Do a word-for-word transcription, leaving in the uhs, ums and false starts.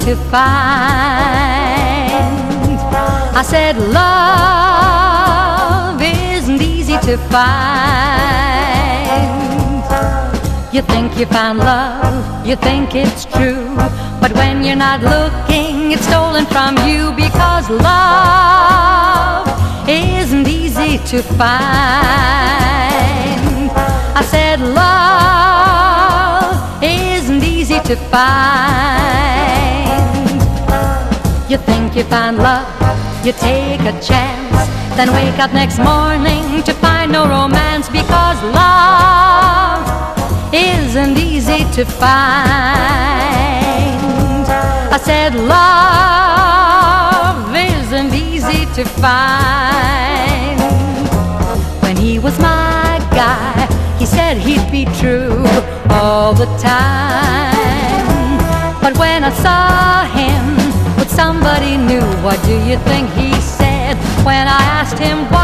to find. I said love isn't easy to find. You think you found love, you think it's true, but when you're not looking, it's stolen from you, because love isn't easy to find. I said love isn't easy to find. You think you found love, you take a chance, then wake up next morning to find no romance, because love isn't easy to find. I said love isn't easy to find. When he was my guy, he said he'd be true all the time. But when I saw him with somebody new, what do you think he said when I asked him why?